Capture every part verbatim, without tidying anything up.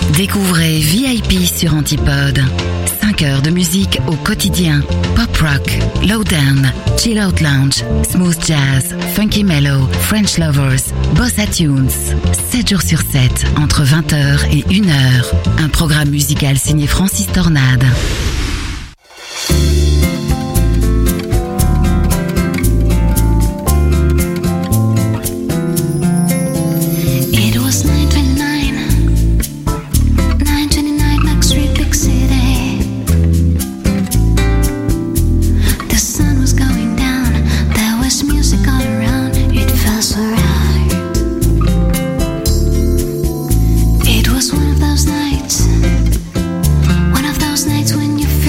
Découvrez V I P sur Antipode. cinq heures de musique au quotidien. Pop rock, lowdown, chill out lounge, smooth jazz, funky mellow, French lovers, bossa tunes. sept jours sur sept, entre vingt heures et une heure. Un programme musical signé Francis Tornade. One of those nights when you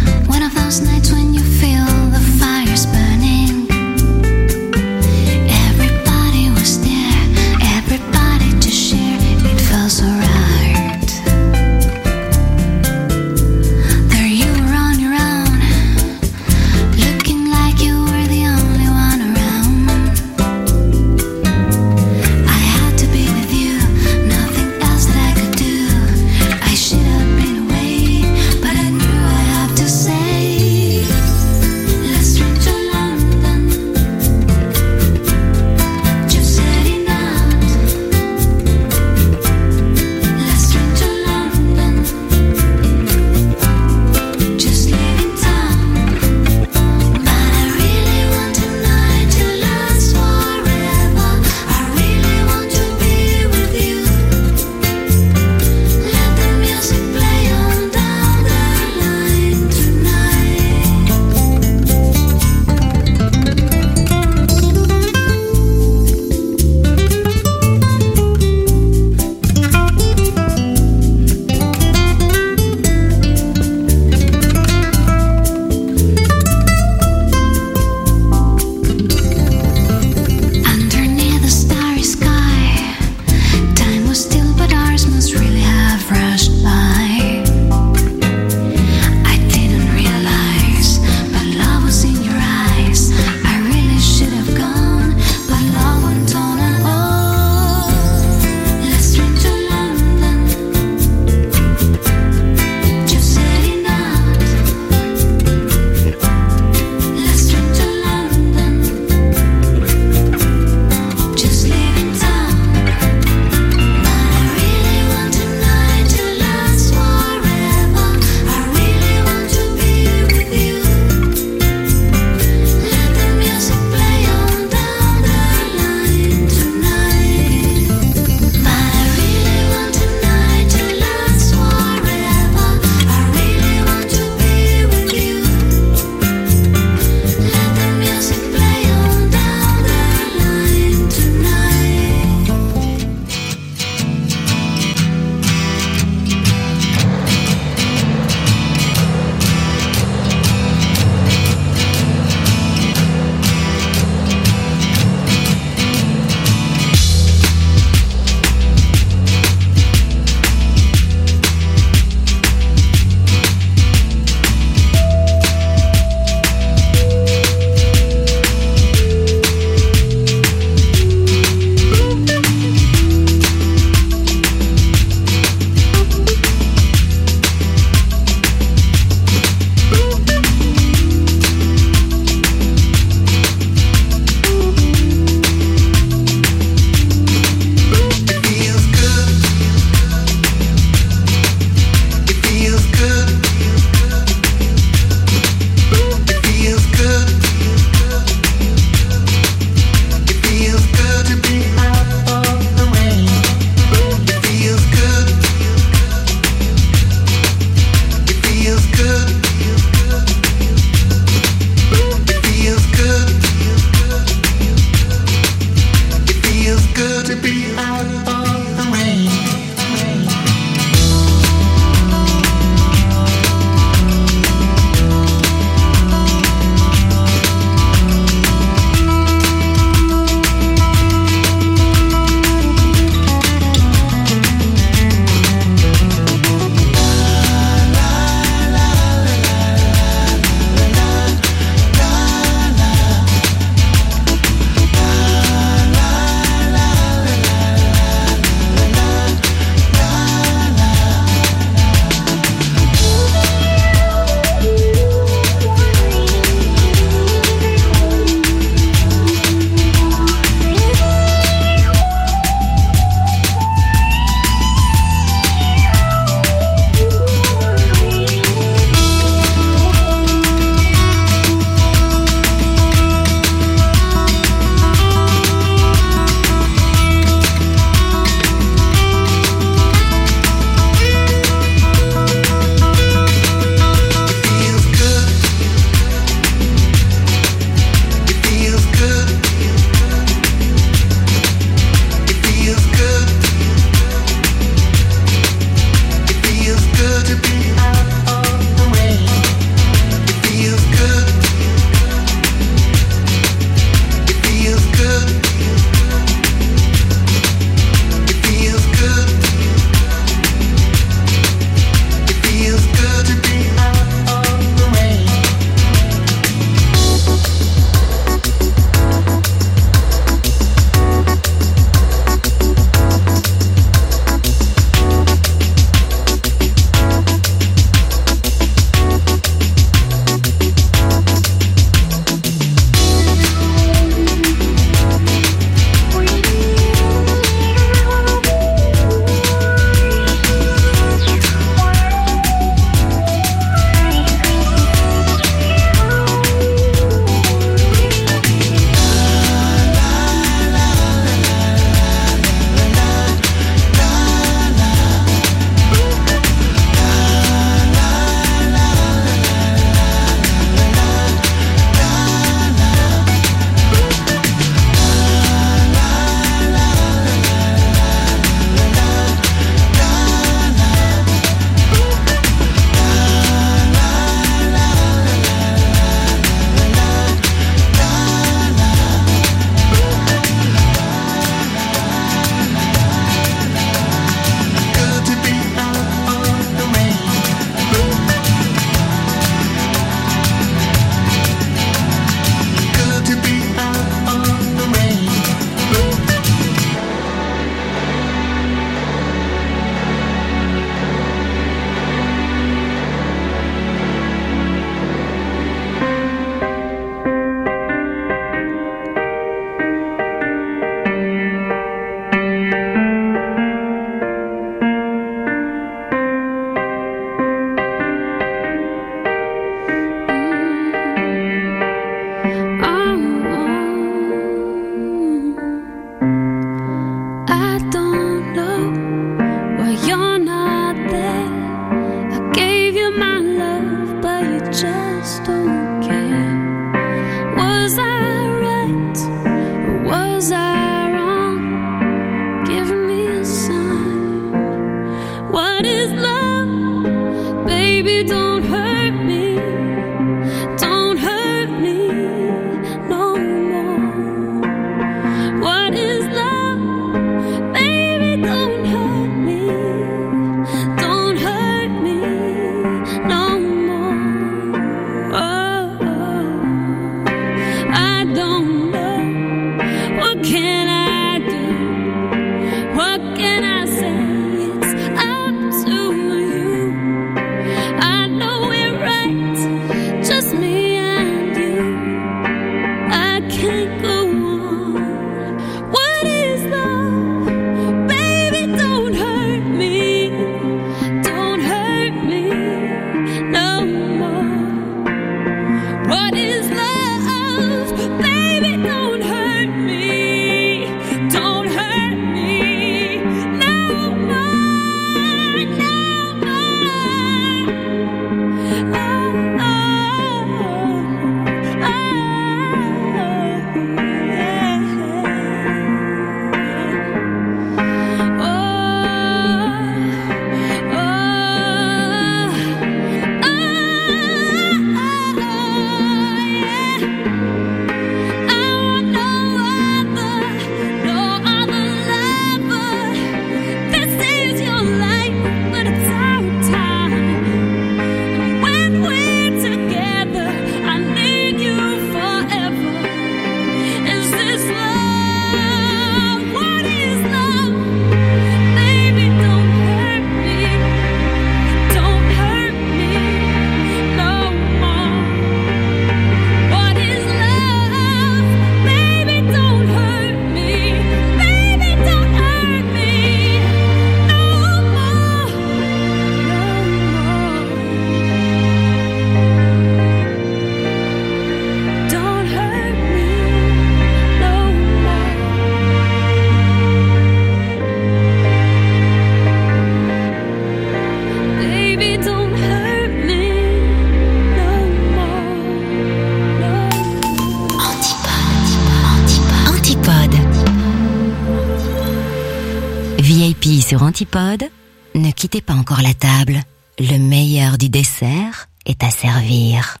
sur Antipode. Ne quittez pas encore la table. Le meilleur du dessert est à servir.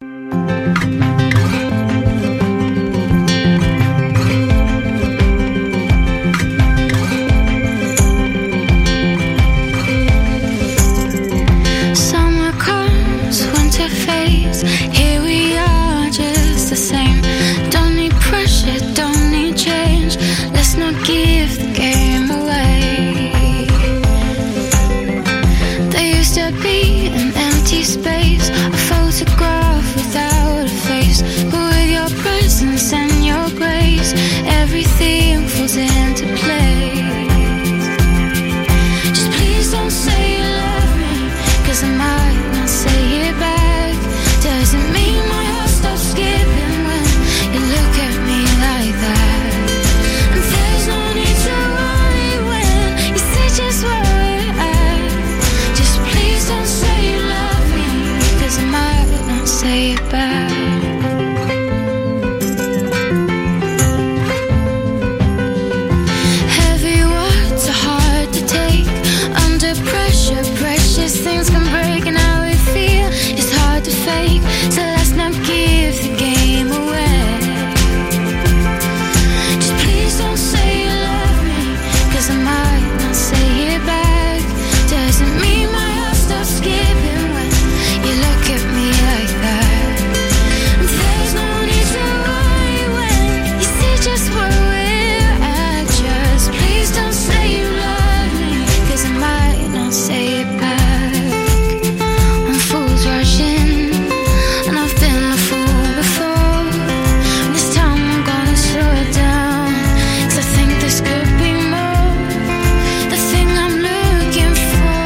Summer comes, winter fades. Here we are, just the same. Don't need pressure, don't need change. Let's not give the game away. There used to be an empty space, a photograph without a face. But with your presence and your grace, everything falls into place. Just please don't say you love me, 'cause I might not say it back. Doesn't mean my heart stops skipping when you look at me like that. And there's no need to worry when you see just where we're at. Just please don't say you love me, 'cause I might not say it back. Heavy words are hard to take. Under pressure, precious things can break. And how we feel is hard to fake. So let's not give the game away. Just please don't say you love me, 'cause I might not say it back. Doesn't mean my heart stops skipping when you look at me like that. And there's no need to worry when you see just where we're at. Just please don't say you love me, 'cause I might not say it back. When fools rush in, and I've been a fool before. This time I'm gonna slow it down, 'cause I think this could be more. The thing I'm looking for.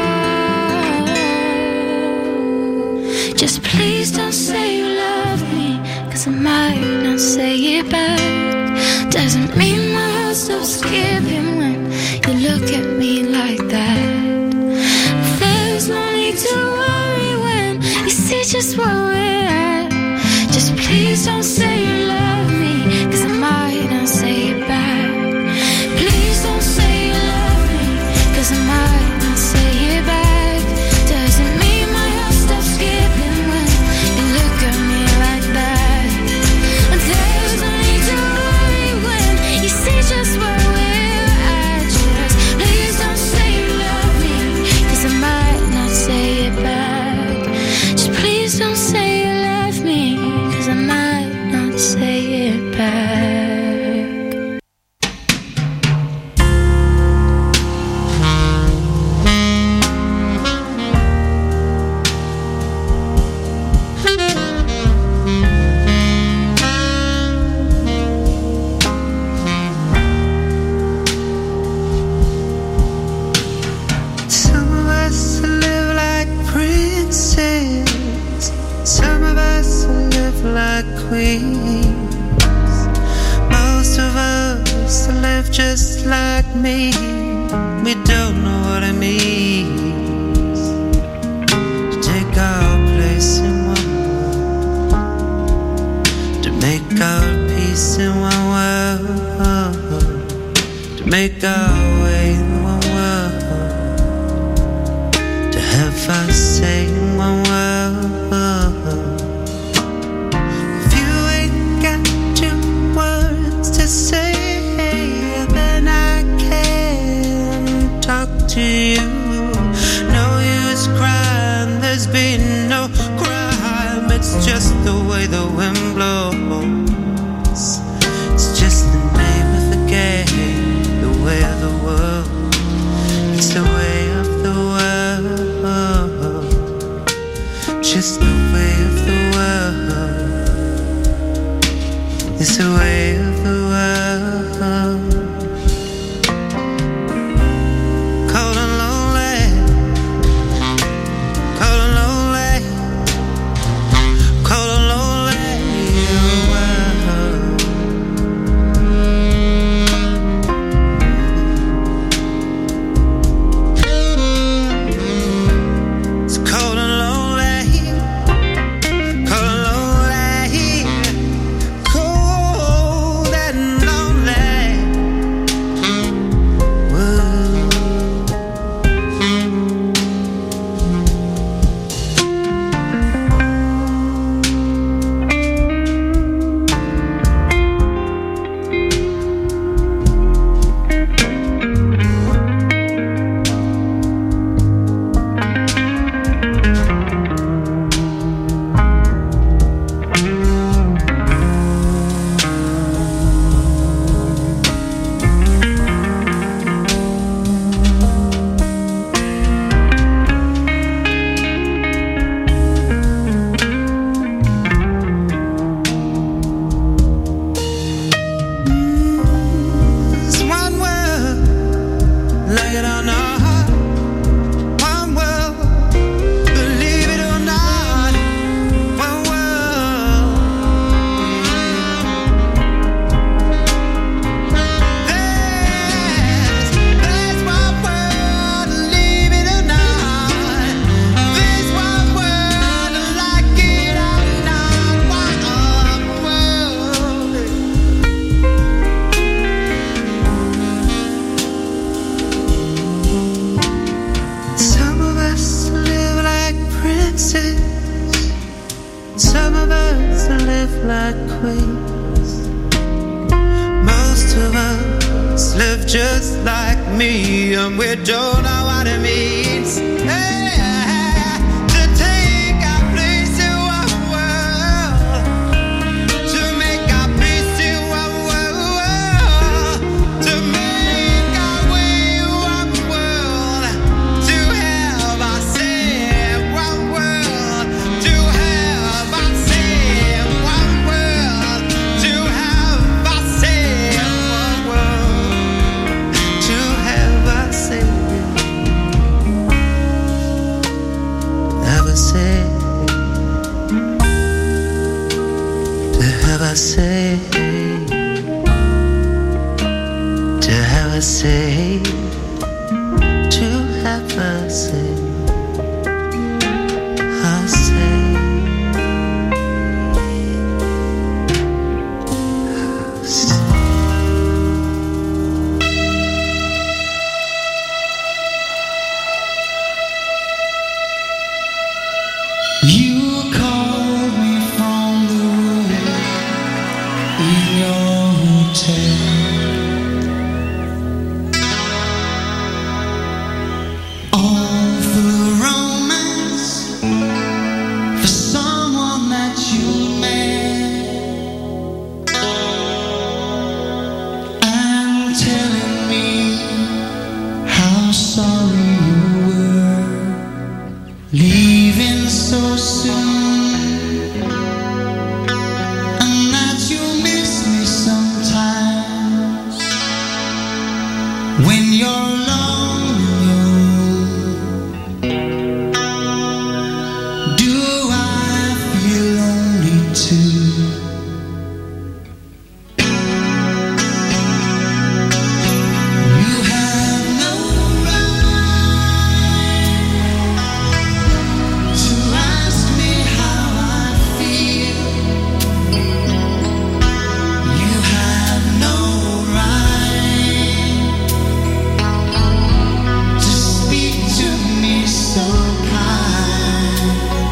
Just please don't say you love me, 'cause I might not say it back. Doesn't mean my heart stops skipping when you look at me like that. There's no need to worry when you see just where we're at. Just please don't say you love me, 'cause I might not say it back. Please don't say you love me, 'cause I might not say it back. Doesn't mean my heart stops skipping when you look at me like that. And there's no need to worry when you see just where we're at. Just please don't say you love me, 'cause I might not say it back. Just please don't say you love me, 'cause I might not say it back. Some of us live like princes, some of us live like queens. Most of us live just like me. We don't know what it means to take our place in one world, to make our peace in one world, to make our way in one world, to have our say in one world. If you ain't got two words to say, then I can't talk to you. No use crying, there's been no crime. It's just the way the wind blows. It's just the name of the game, the way of the world. It's the way of the world, just the way of the world. It's the way of the world. Cold and lonely, cold and lonely, cold and lonely world. It's cold and lonely, cold and lonely, cold and like queens. Most of us live just like me, and we don't know what it means. Hey! Say, to have a say, to have a say, I say, I say. You called me from the room in your hotel. All for romance, for someone that you met, and telling me how sorry you were leaving so soon. When you're alone in your room, do I feel lonely too? You have no right to ask me how I feel. You have no right so kind.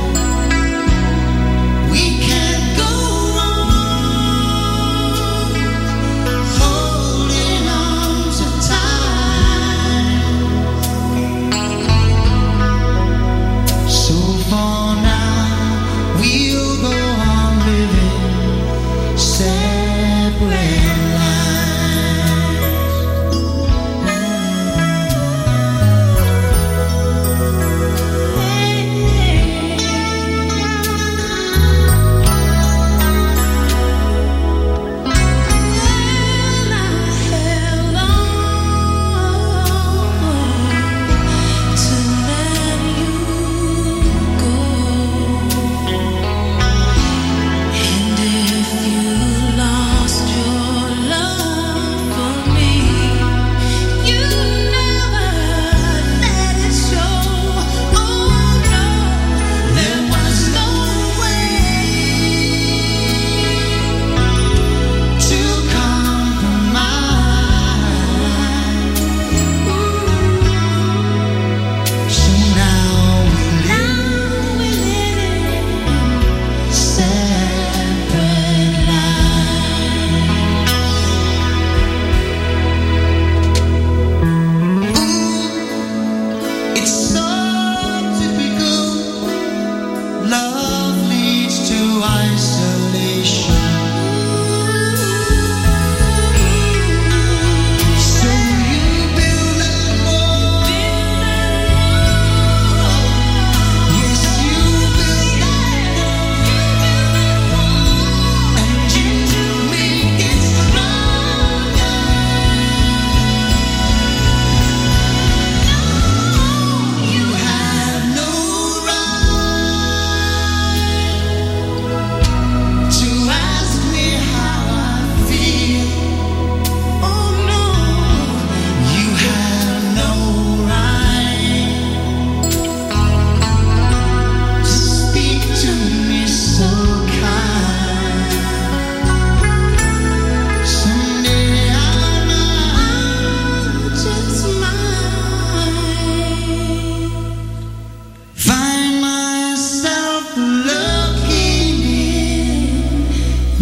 We can't go wrong holding on to time. So for now we'll go on living separate. And if you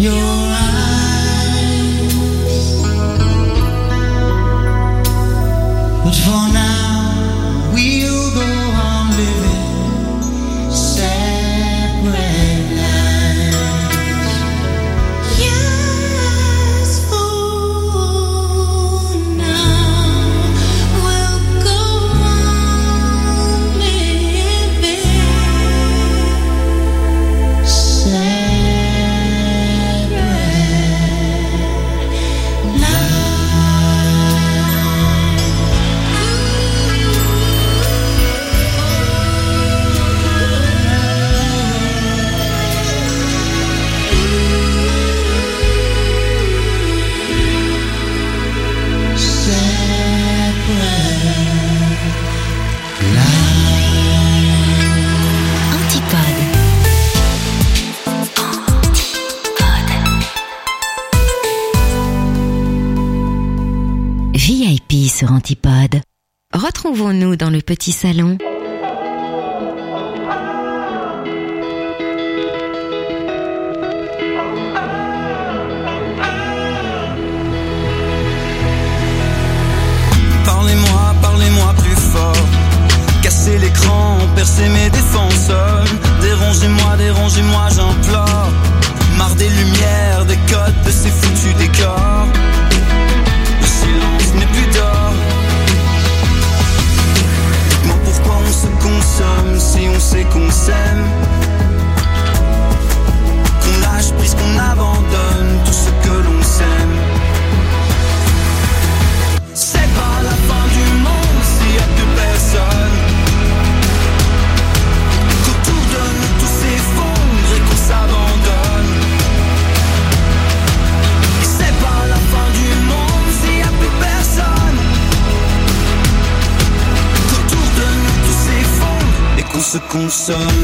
Sur Antipode. Retrouvons-nous dans le petit salon. Parlez-moi, parlez-moi plus fort. Cassez l'écran, percez mes défenses. Dérangez-moi, dérangez-moi, j'implore. Marre des lumières, des codes, de ces foutus décors. Le silence n'est plus d'or. Dites-moi pourquoi on se consomme si on sait qu'on s'aime. Qu'on lâche prise, qu'on abandonne tout ce que l'on s'aime. C'est pas la fin du monde s'il y a plus personne. Qu'autour de nous tout s'effondre et qu'on s'abandonne. Et c'est pas la fin du monde s'il y a plus personne. Qu'autour de nous tout s'effondre et qu'on se consomme.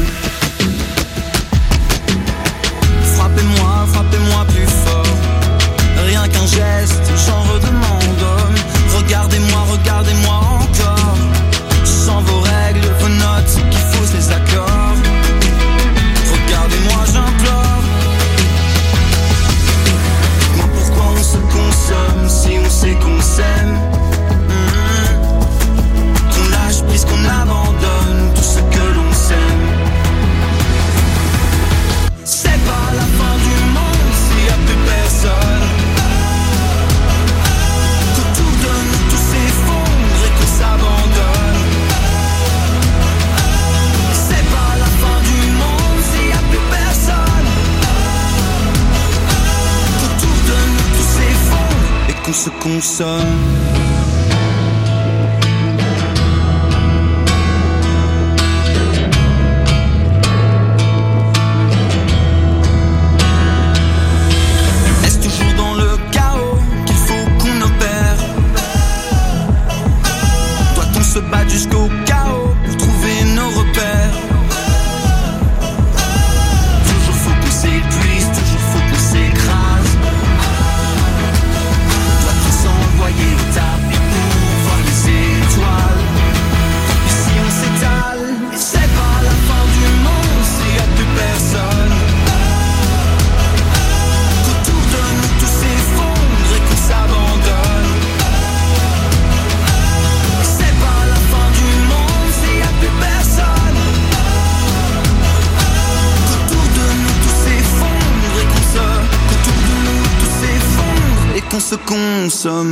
Frappez-moi, frappez-moi plus fort. Rien qu'un geste, j'en redemande. Regardez-moi, regardez-moi encore. Sans vos règles, vos notes qui faussent les accords. Regardez-moi, j'implore. Dites-moi pourquoi on se consomme si on sait qu'on s'aime. Mmh. Qu'on lâche prise, qu'on abandonne tout ce que l'on s'aime. C'est pas la fin du monde s'il y a plus personne. Qu'autour de nous tout s'effondre et qu'on s'abandonne. C'est pas la fin du monde s'il y a plus personne. Qu'autour de nous tout s'effondre et qu'on se consomme. Est-ce toujours dans le chaos qu'il faut qu'on opère? Doit-on se battre jusqu'au chaos pour trouver nos repères? Toujours faut qu'on s'épuise, toujours faut qu'on s'écrase. Doit-on s'envoyer au tapis pour voir les étoiles? Et si on s'étale, et c'est pas la fin du monde s'il y a plus personne. Qu'autour de nous tout s'effondre et qu'on s'abandonne. C'est pas la fin du monde s'il y a plus personne. Qu'autour de nous tout s'effondre et qu'on se, qu'autour de nous tout s'effondre et qu'on se consomme.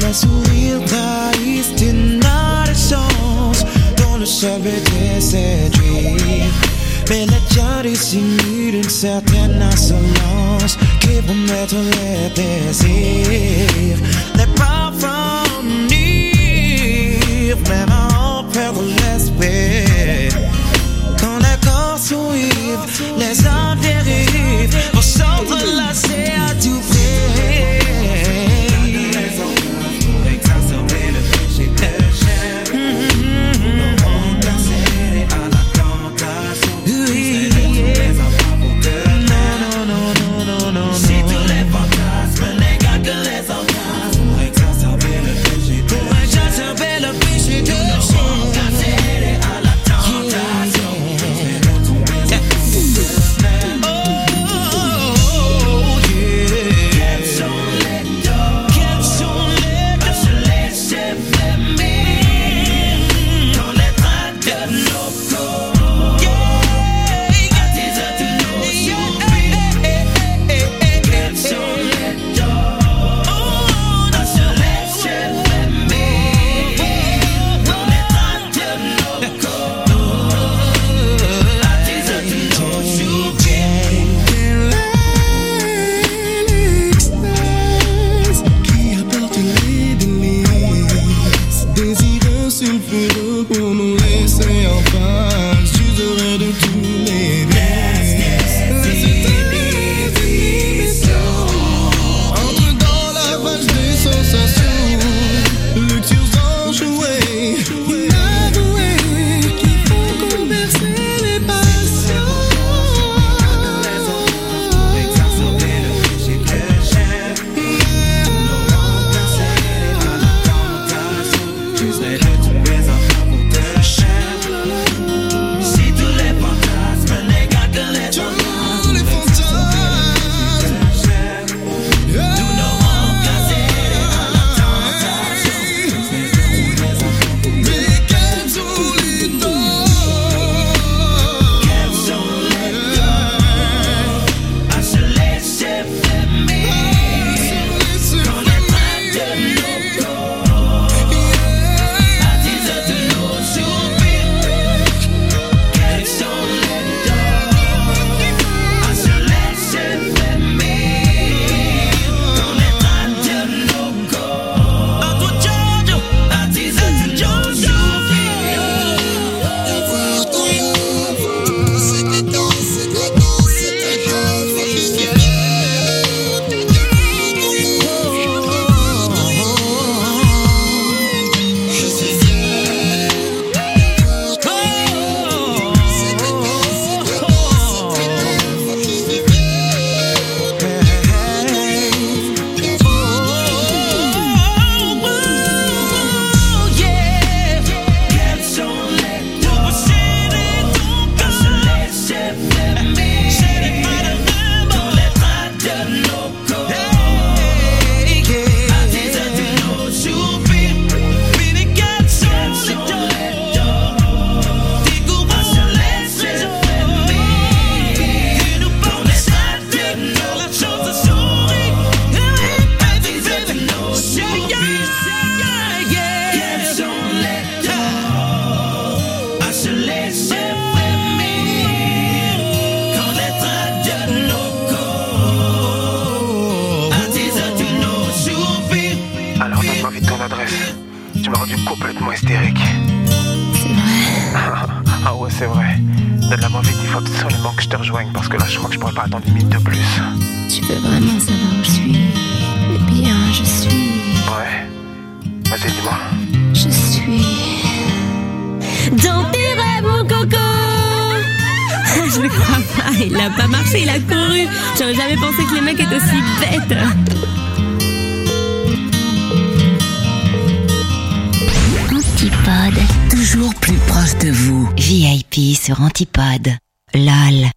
un sourire trahisse tu n'as de chance. Dont le seul but est séduire. Mais la tienne dissimule une certaine insolence qui promettre les plaisirs. Les parfums enivrent, même à en perdre l'esprit. Quand les corps sont ivres, les âmes dérivent pour s'entrelacer à tout prix. Sur Antipode, L O L.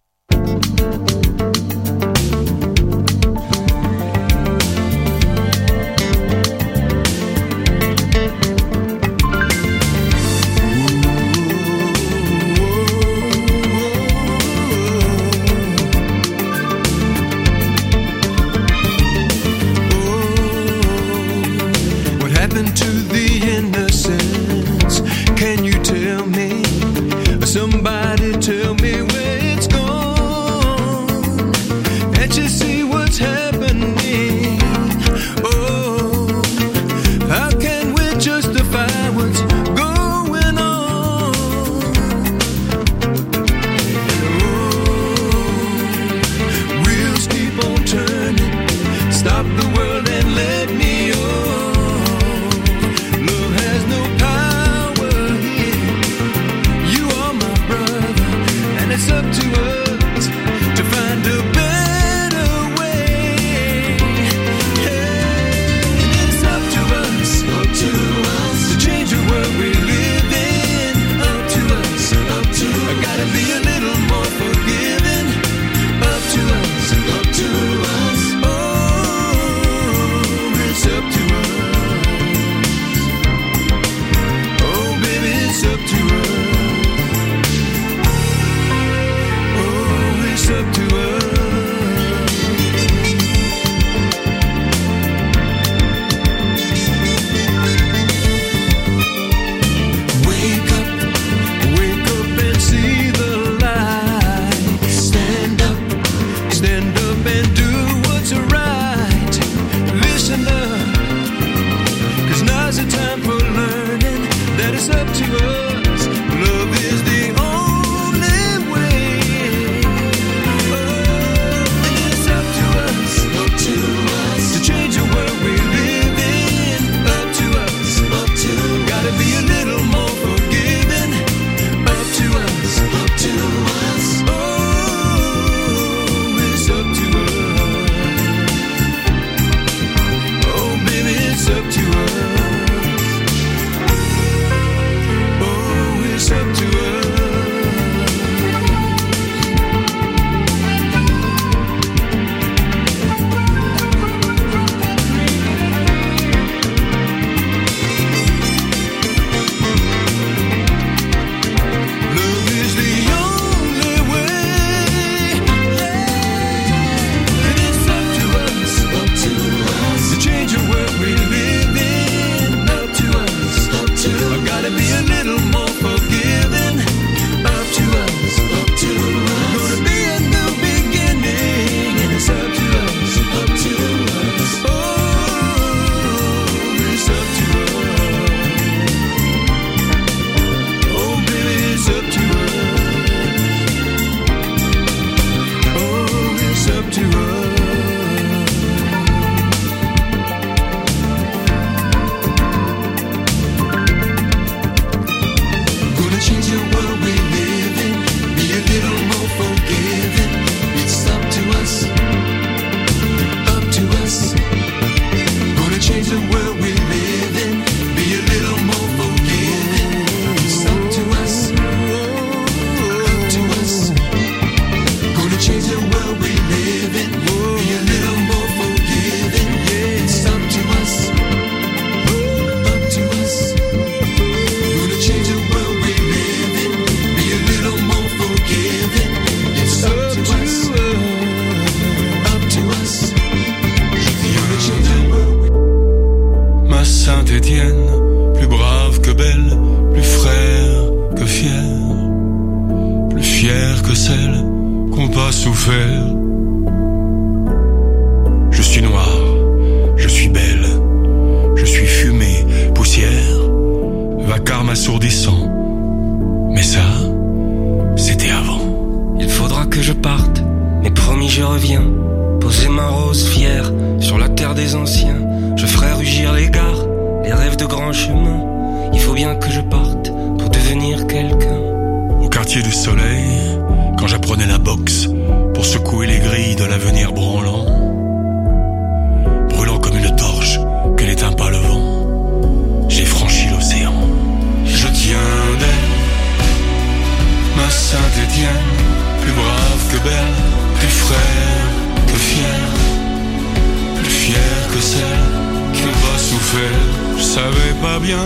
rêve de grands chemins. Il faut bien que je parte pour devenir quelqu'un. Au quartier du soleil, quand j'apprenais la boxe, pour secouer les grilles de l'avenir branlant, brûlant comme une torche que n'éteint pas le vent, j'ai franchi l'océan. Je tiens d'elle, ma Saint-Étienne, plus brave que belle, plus frère que fier, plus fier que celle qui n'a pas souffert. Je savais pas bien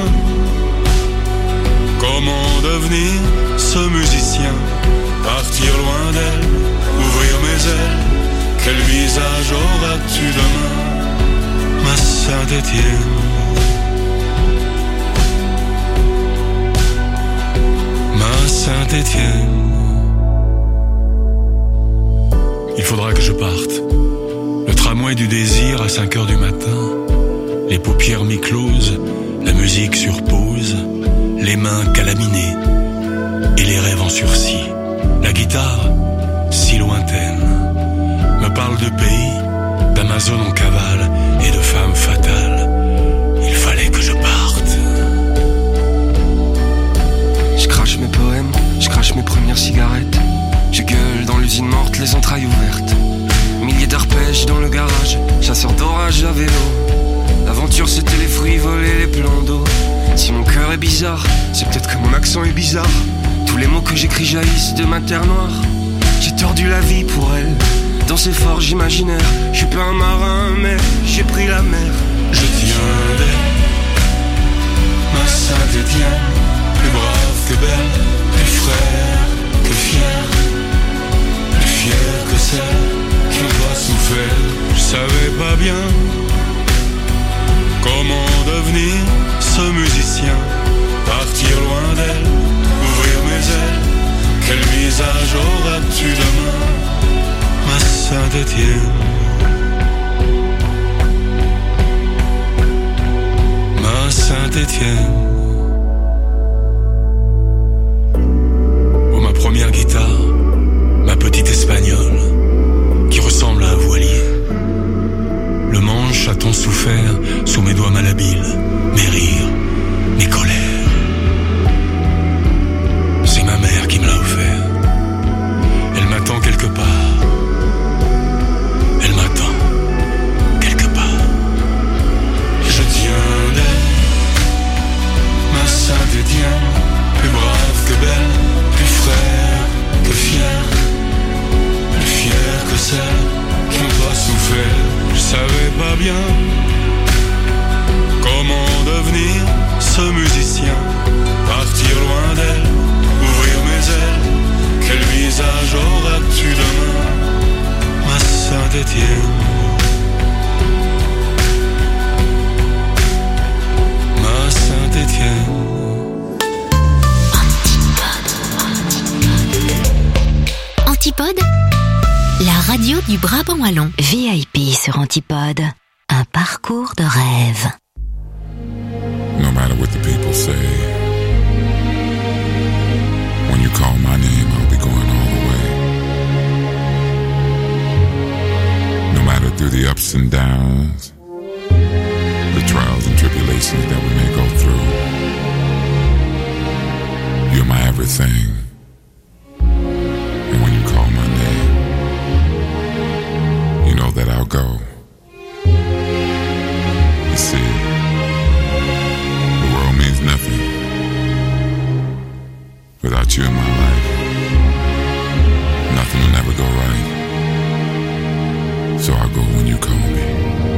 comment devenir ce musicien, partir loin d'elle, ouvrir mes ailes. Quel visage auras-tu demain, ma Saint-Étienne? Ma Saint-Étienne. Il faudra que je parte. Le tramway du désir à cinq heures du matin, les paupières mi-closes, la musique sur pause, les mains calaminées et les rêves en sursis. La guitare, si lointaine, me parle de pays, d'Amazon en cavale et de femmes fatales. Il fallait que je parte. Je crache mes poèmes, je crache mes premières cigarettes. Je gueule dans l'usine morte, les entrailles ouvertes. Milliers d'arpèges dans le garage, chasseur d'orage à vélo. L'aventure c'était les fruits volés, les plans d'eau. Si mon cœur est bizarre, c'est peut-être que mon accent est bizarre. Tous les mots que j'écris jaillissent de ma terre noire. J'ai tordu la vie pour elle, dans ces forges imaginaires. Je suis pas un marin mais j'ai pris la mer. Je tiens d'elle, ma Saint-Étienne, plus brave que belle, plus frère que fier, plus fier que celle qui n'a pas souffert. Je savais pas bien comment devenir ce musicien, partir loin d'elle, ouvrir mes ailes. Quel visage auras-tu demain, ma Saint-Étienne? Ma Saint-Étienne. Oh, ma première guitare, ma petite espagnole, qui ressemble à un voilier. Le manche a tant souffert sous mes doigts malhabiles, mes rires, mes colères. C'est ma mère qui me l'a offert. Elle m'attend quelque part. Elle m'attend quelque part. Je tiens d'elle, ma Saint-Étienne, plus brave que belle, plus frère que fier, plus fier que celle qui n'a pas souffert. Je savais pas bien comment devenir ce musicien, partir loin d'elle, ouvrir mes ailes. Quel visage auras-tu demain, ma Saint-Étienne? Ma Saint-Étienne. Antipode, la radio du Brabant wallon. V I P sur Antipode, un parcours de rêve. No matter what the people say, when you call my name, I'll be going all the way. No matter through the ups and downs, the trials and tribulations that we may go through, you're my everything. And when you call my name, you know that I'll go. You see, the world means nothing without you in my life. Nothing will never go right, so I'll go when you call me.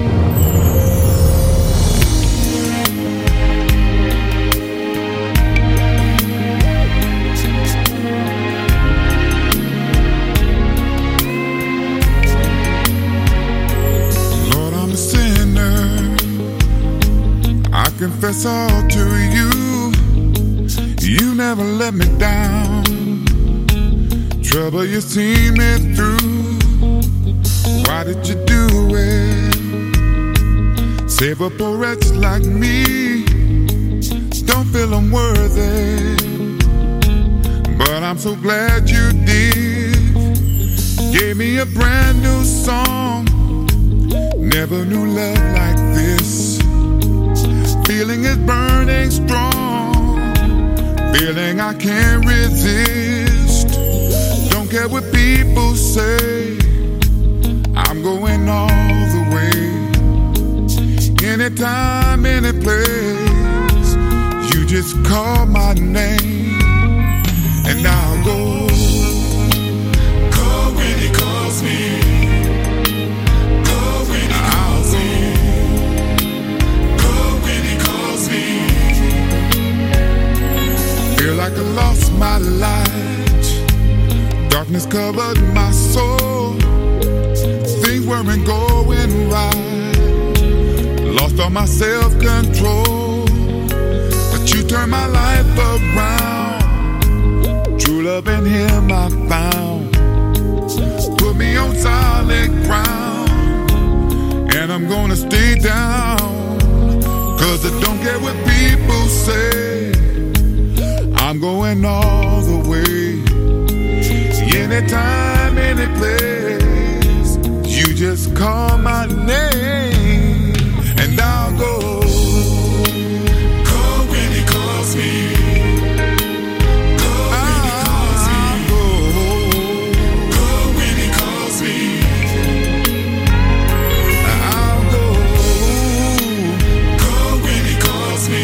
I confess all to you, you never let me down. Trouble you seen me through, why did you do it? Save up a wretch like me, don't feel I'm worthy, but I'm so glad you did. Gave me a brand new song, never knew love like this. Feeling it feeling I can't resist. Don't care what people say, I'm going all the way. Anytime, any place, you just call my name, and I'll go. Call when he calls me. Call when he calls me. Call when he calls me. Feel like I lost my light. Darkness covered my soul. Things weren't going right. Lost all my self-control. But you turned my life around. True love in him I found. Put me on solid ground. And I'm gonna stay down. Cause I don't care what people say, I'm going all the way. Anytime, any place, you just call my name, and I'll go. Call when he calls me. Call when he calls me. Call when he calls me. I'll go. Call when he calls me.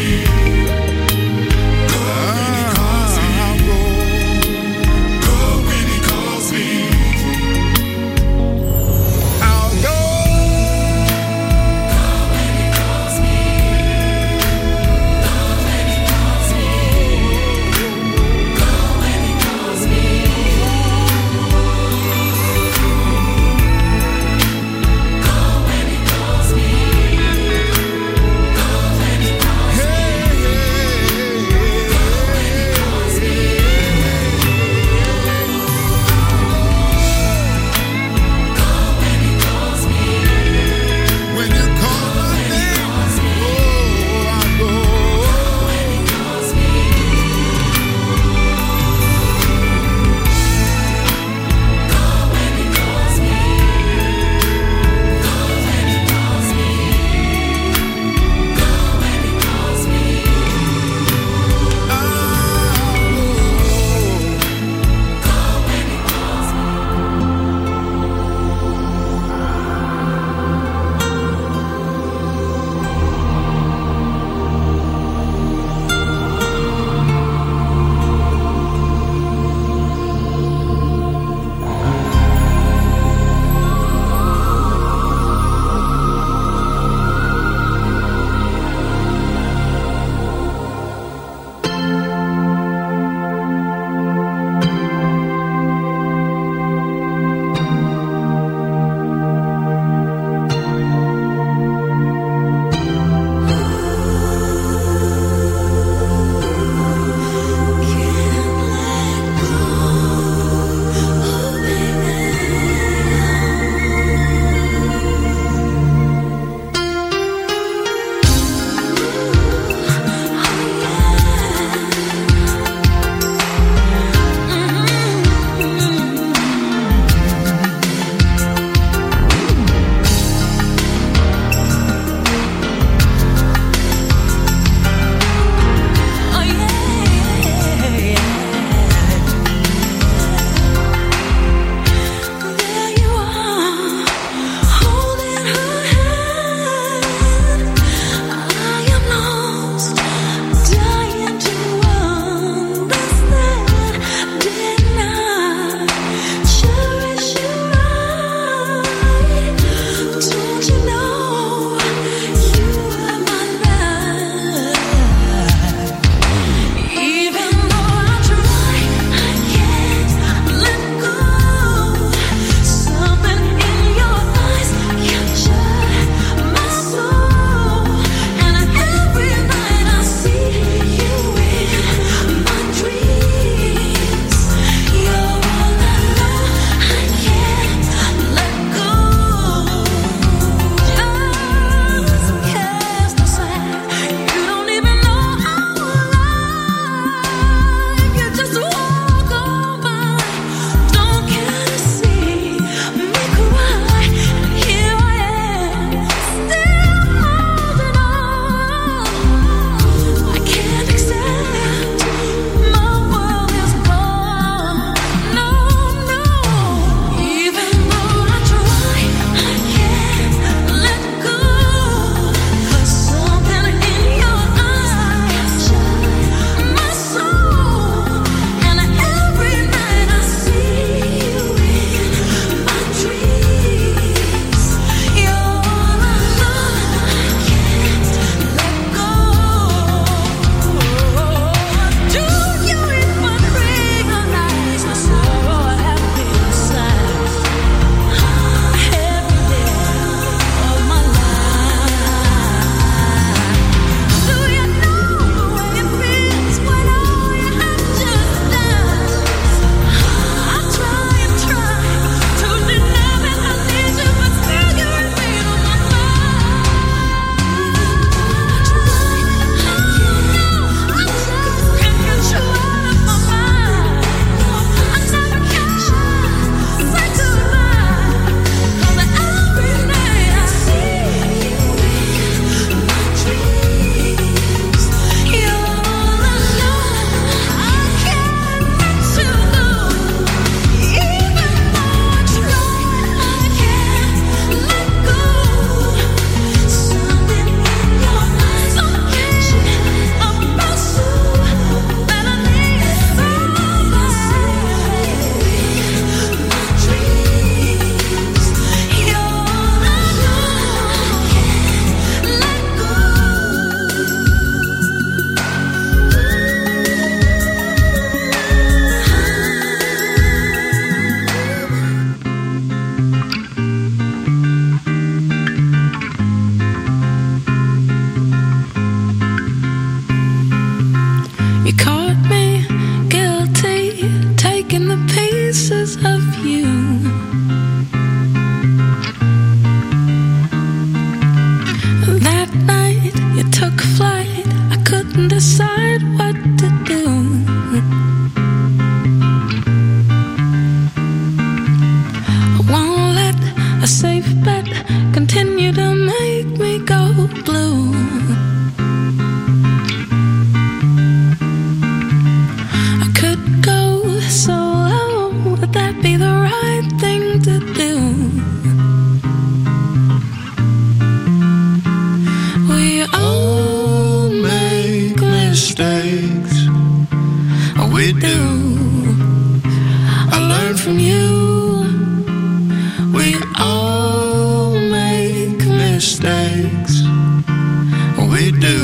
from you. We all make mistakes. We do.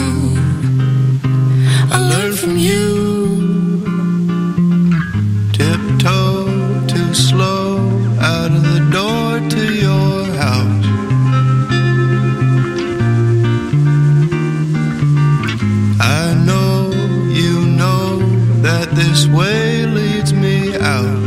I learn from you. Tiptoe too slow out of the door to your house. I know you know that this way leads me out.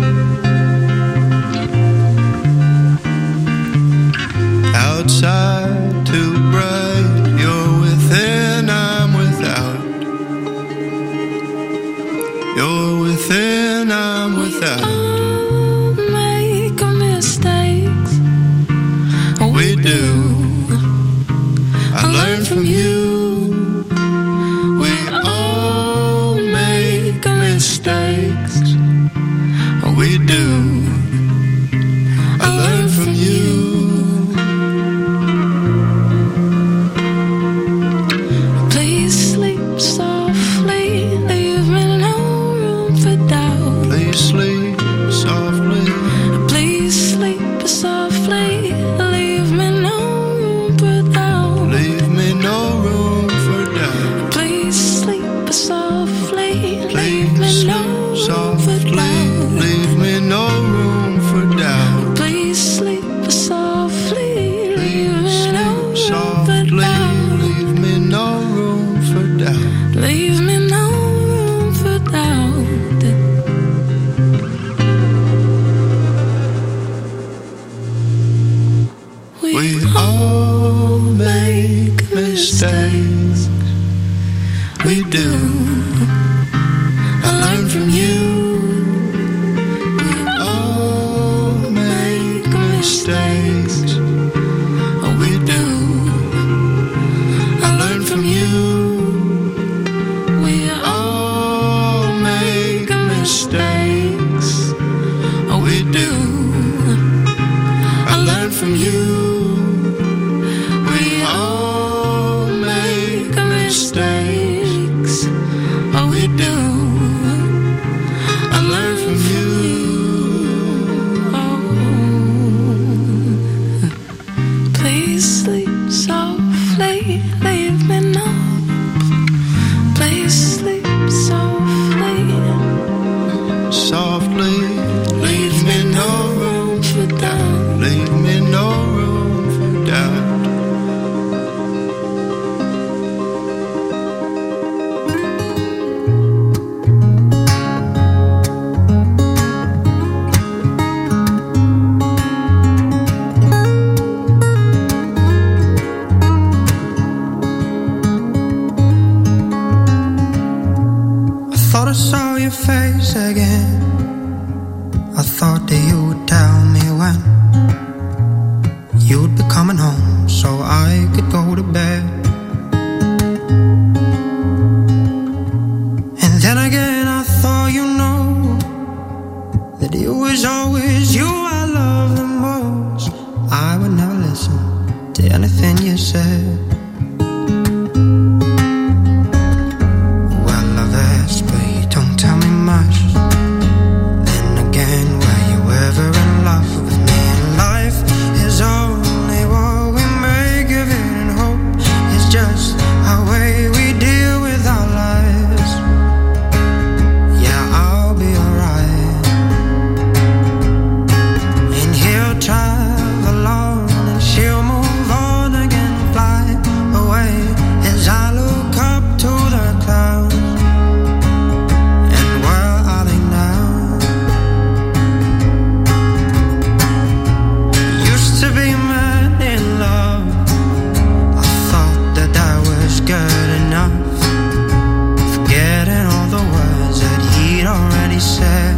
Outside too bright, you're within, I'm without. You're within, I'm without. We all make mistakes. We do. I learn from you. We all make mistakes. We do. I learn from you. Please sleep softly. Leave me no room for doubt. Please sleep softly. Please sleep softly. Leave me no room for doubt. Leave me no room for doubt. Please sleep softly. Leave me no room for doubt. Leave me no room for doubt. Please sleep softly. Leave me no room for doubt. Leave me no room for doubt. Leave me no room for doubt. We all make mistakes. We do. I learn from you. We all make mistakes. We do. I learn from you. We all make mistakes. We do. I learn from you. We all make mistakes. We do. I learn from you. Oh. Please sleep softly. Leave me no. Please sleep softly. Softly. Leave me no room for doubt. Leave me no room for doubt. I thought I saw your face again. I thought that you would tell me when you'd be coming home so I could go to bed. And then again I thought, you know, that it was always you I loved the most. I would never listen to anything you said. Well, I've asked, but you don't tell me much. Then again, were you ever in love with me? And life is only what we make of it, and hope is just a way we deal with our lives. Yeah, I'll be alright, and he'll travel on, and she'll move on again, fly away as I look up to the clouds. And where are they now? Used to be mad in love. I thought that that was good enough, forgetting all the words that he'd already said.